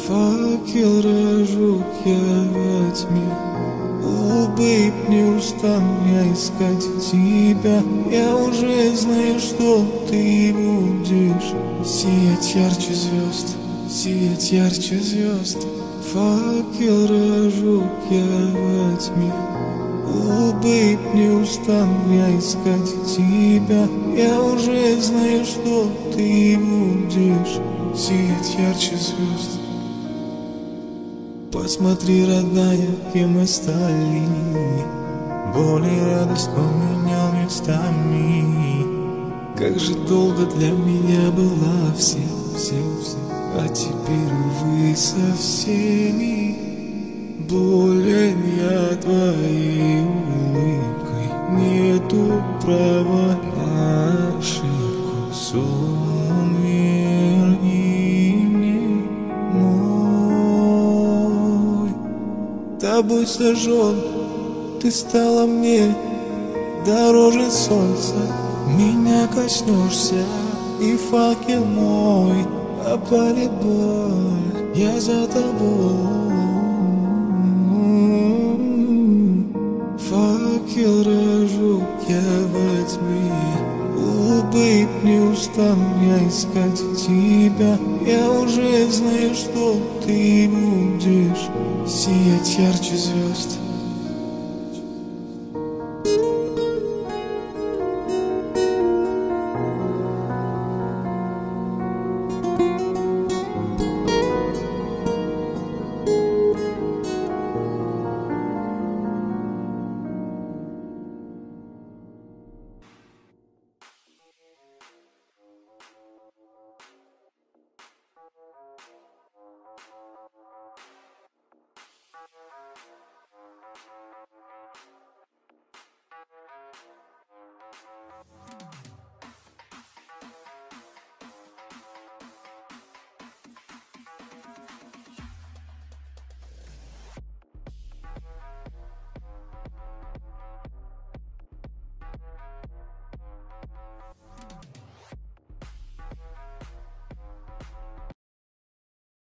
Факел разжег я во тьме. О, бейб, не устану я искать тебя. Я уже знаю, что ты будешь сиять ярче звезд, сиять ярче звезд. Факел разжег я во тьме. О, бейб, не устану я искать тебя. Я уже знаю, что ты будешь сиять ярче звезд. Посмотри, родная, кем мы стали. Боль и радость поменял местами. Как же долго для меня была всем. А теперь, увы, со всеми. Болен я твоей улыбкой. Нету права на ошибку. Сон верни мне мой. Тобой сожжен, ты стала мне дороже солнца. Меня коснешься, и факел мой опалит боль. Я за тобой. Факел разжег я во тьме. О, бейб, не устану я искать тебя. Я уже знаю, что ты будешь сиять ярче звезд.